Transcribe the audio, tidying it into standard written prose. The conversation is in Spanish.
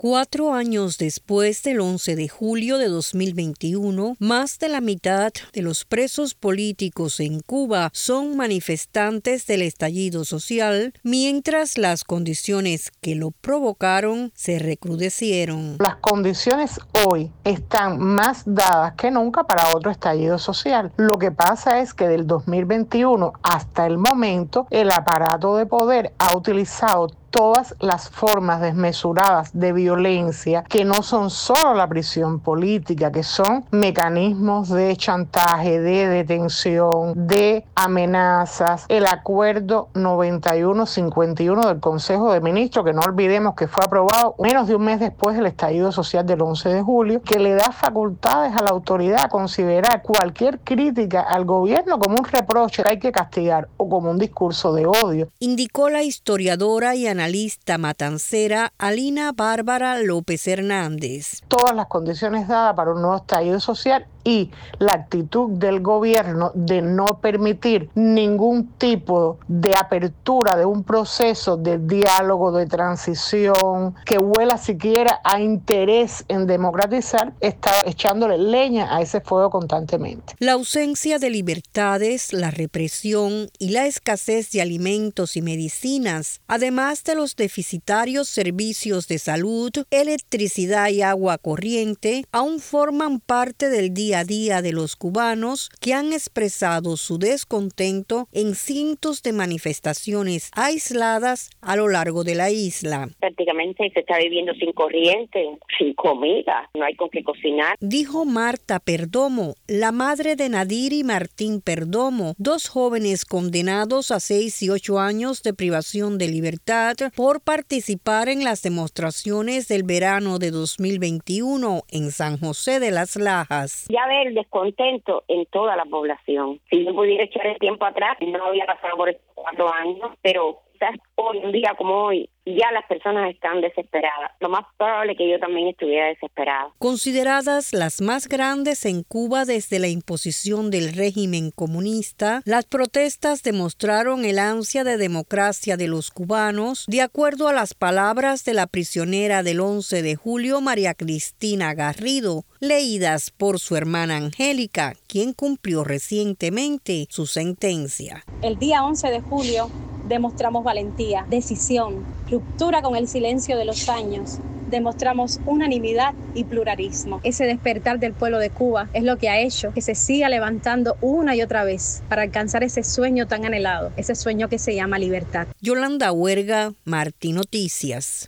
4 años después del 11 de julio de 2021, más de la mitad de los presos políticos en Cuba son manifestantes del estallido social, mientras las condiciones que lo provocaron se recrudecieron. Las condiciones hoy están más dadas que nunca para otro estallido social. Lo que pasa es que del 2021 hasta el momento, el aparato de poder ha utilizado todas las formas desmesuradas de violencia, que no son solo la prisión política, que son mecanismos de chantaje, de detención, de amenazas, el acuerdo 91-51 del Consejo de Ministros, que no olvidemos que fue aprobado menos de un mes después del estallido social del 11 de julio, que le da facultades a la autoridad a considerar cualquier crítica al gobierno como un reproche que hay que castigar o como un discurso de odio. Indicó la historiadora y analista matancera Alina Bárbara López Hernández. Todas las condiciones dadas para un nuevo estallido social y la actitud del gobierno de no permitir ningún tipo de apertura de un proceso de diálogo, de transición, que huela siquiera a interés en democratizar, está echándole leña a ese fuego constantemente. La ausencia de libertades, la represión y la escasez de alimentos y medicinas, además de los deficitarios servicios de salud, electricidad y agua corriente, aún forman parte del día a día de los cubanos, que han expresado su descontento en cientos de manifestaciones aisladas a lo largo de la isla. Prácticamente se está viviendo sin corriente, sin comida, no hay con qué cocinar. Dijo Marta Perdomo, la madre de Nadir y Martín Perdomo, 2 jóvenes condenados a 6 y 8 años de privación de libertad por participar en las demostraciones del verano de 2021 en San José de las Lajas. Ya ve el descontento en toda la población. Si yo pudiera echar el tiempo atrás, no había pasado por estos 4 años, pero quizás hoy, un día como hoy, ya las personas están desesperadas. Lo más probable es que yo también estuviera desesperada. Consideradas las más grandes en Cuba desde la imposición del régimen comunista, las protestas demostraron el ansia de democracia de los cubanos, de acuerdo a las palabras de la prisionera del 11 de julio, María Cristina Garrido, leídas por su hermana Angélica, quien cumplió recientemente su sentencia. El día 11 de julio demostramos valentía, decisión, ruptura con el silencio de los años. Demostramos unanimidad y pluralismo. Ese despertar del pueblo de Cuba es lo que ha hecho que se siga levantando una y otra vez para alcanzar ese sueño tan anhelado, ese sueño que se llama libertad. Yolanda Huerga, Martí Noticias.